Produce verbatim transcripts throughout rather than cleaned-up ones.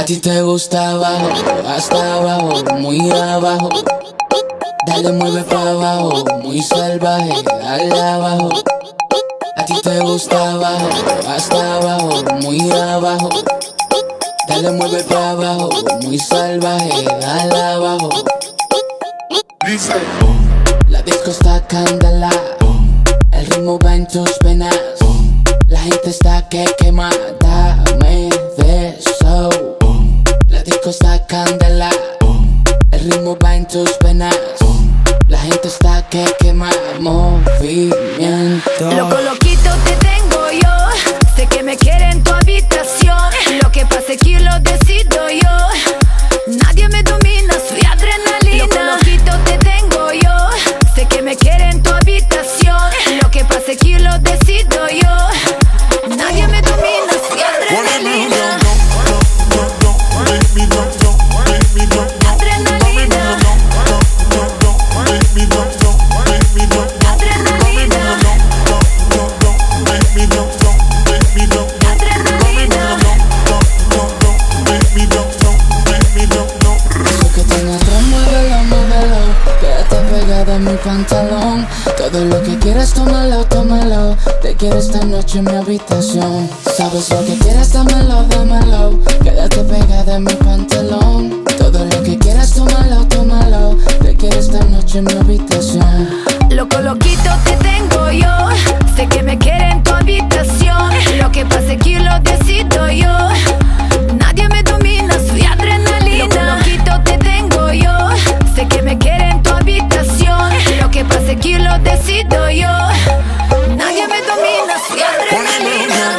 A ti te gusta abajo, hasta abajo, muy abajo. Dale, mueve para abajo, muy salvaje, dale abajo. A ti te gusta abajo, hasta abajo, muy abajo. Dale, mueve para abajo, muy salvaje, dale abajo. Dice, la disco está candela, el ritmo va en tus venas. La gente está que quema, dame de eso. La disco está candela, el ritmo va en tus venas. La gente está que quema, movimiento. Loco, loquito te tengo yo. Sé que me quiere en tu habitación. Lo que pasa es que lo decido yo. Nadie me domina, soy adrenalina. Loco, loquito te tengo yo. Sé que me quiere en tu habitación. Lo que pasa es que lo decido yo. Nadie me domina, soy adrenalina. Mi pantalón, todo lo que quieras tómalo, tómalo. Te quiero esta noche en mi habitación. Sabes lo que quieras, dámelo, dámelo. Quédate pegada en mi pantalón. Todo lo que quieras, tómalo, tómalo. Te quiero esta noche en mi habitación. Loco, loquito te tengo yo. Sé que me quiere en tu habitación. Lo que pasa es que lo decido yo. Nadie me domina, soy adrenalina. Loco, loquito te tengo yo. Sé que me quiere en tu habitación. Lo que pasa es que lo decido yo. Nadie me domina, soy adrenalina.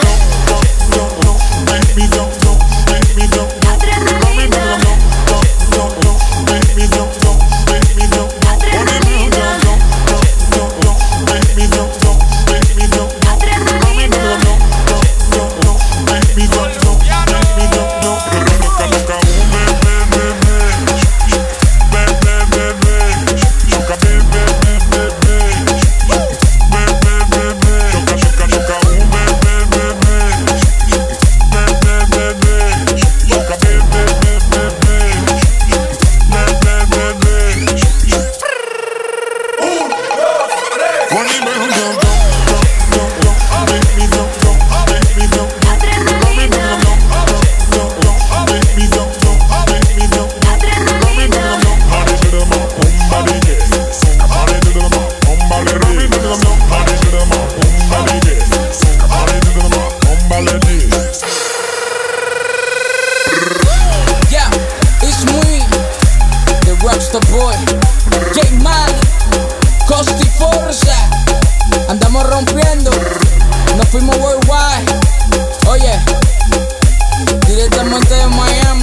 The boy, J-Man, Costi Forza. Andamos rompiendo, nos fuimos worldwide. Oye, directamente de Miami.